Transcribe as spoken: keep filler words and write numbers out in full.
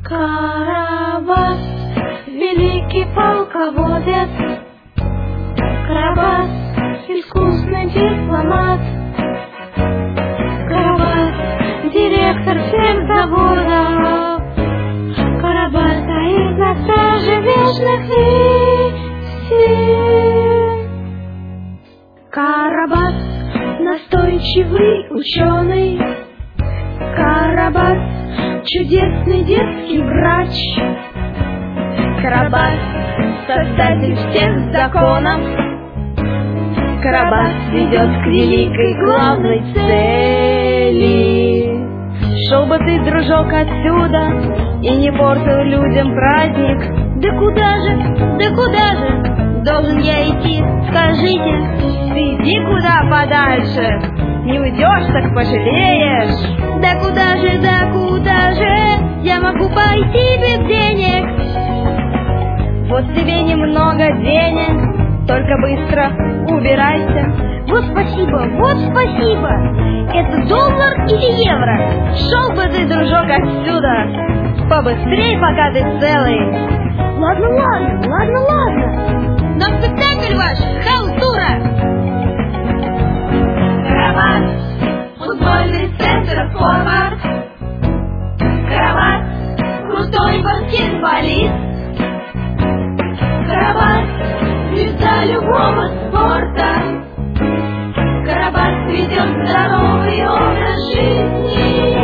Карабас, великий полководец, Карабас, искусный дипломат, Карабас, директор всех заводов, Карабас стоит на страже вечных истин. Карабас, настойчивый ученый, Карабас, чудесный детский врач, Карабас, создатель всех законов, Карабас ведет к великой главной цели. Шел бы ты, дружок, отсюда и не портил людям праздник. Да куда же, да куда же должен я идти, скажите? Ты иди куда подальше, не уйдешь, так пожалеешь. Да куда же, да куда же я могу пойти без денег? Вот тебе немного денег, только быстро убирайся. Вот спасибо, вот спасибо. Это доллар или евро? Шел бы ты, дружок, отсюда побыстрей, пока ты целый. Ладно, ладно, ладно, ладно. Но спектакль ваш халтура. Карабас, футбольный центр форвард, Карабас, крутой баскетболист, Карабас, звезда любого спорта, Карабас ведет здоровый образ жизни.